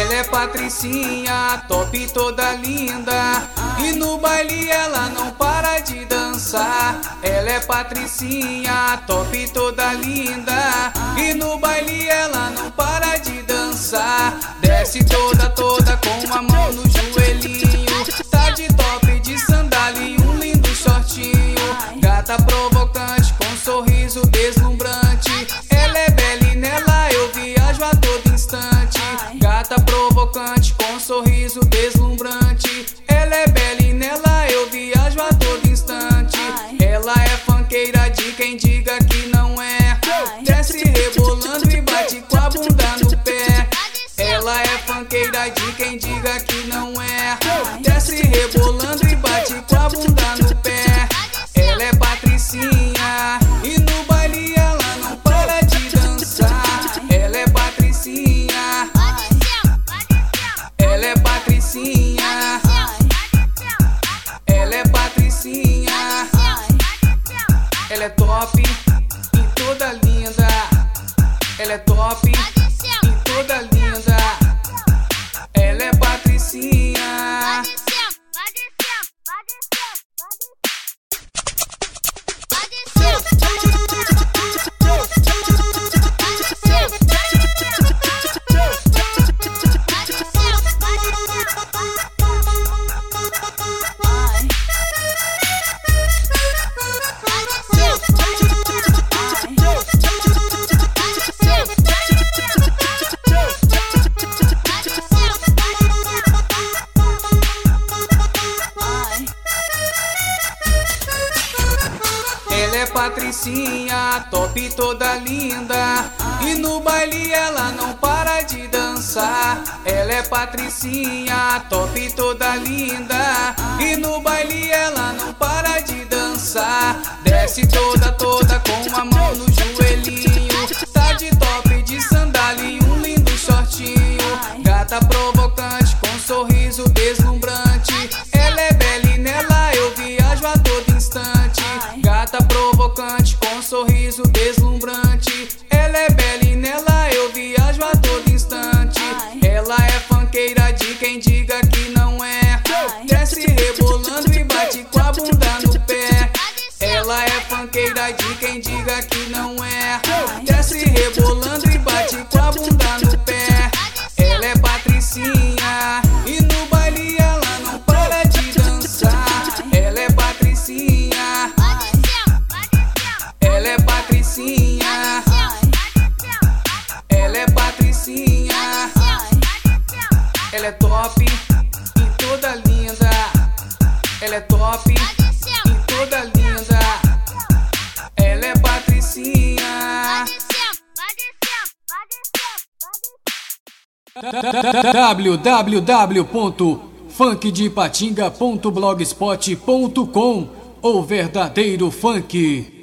Ela é Patricinha, top toda linda, e no baile ela não para de dançar. Ela é Patricinha, top toda linda, e no baile ela não para de dançar. Desce toda com a mão no joelhinho, tá de top de sandália e um lindo shortinho. Gata provocante com sorriso deslumbrante, ela é bela e nela eu viajo a todo instante. Gata provocante com sorriso deslumbrante, ela é bela e nela eu viajo a todo instante. Ela é funkeira de quem diga que não é, desce rebolando e bate com a bunda no pé. Ela é funkeira de quem diga que não é, desce rebolando e bate com a bunda no pé. Ela é Patricinha, e no baile ela não para de dançar. Ela é Patricinha, ela é Patricinha, ela é Patricinha. Ela é top e toda linda, ela é top e toda linda. Ela é Patricinha. Ela é Patricinha, top toda linda, e no baile ela não para de dançar. Ela é Patricinha, top toda linda, e no baile ela não para de dançar. Desce toda com a mão no joelhinho, tá de top de sandália e um lindo shortinho. Gata provocante com sorriso deslumbrante, ela é bela e nela eu viajo a todo instante. Gata provocante com sorriso deslumbrante, ela é bela e nela eu viajo a todo instante. Ela é funkeira de quem diga que não é, desce rebolando e bate com a bunda no pé. Ela é funkeira de quem diga que não é, desce rebolando e bate com a bunda no pé. Ela é Patricinha, e no baile ela não para de dançar. Ela é Patricinha, ela é Patricinha, ela é Patricinha. Ela é top e toda linda, ela é top e toda linda. Ela é Patricinha. www.funkdepatinga.blogspot.com. O verdadeiro funk.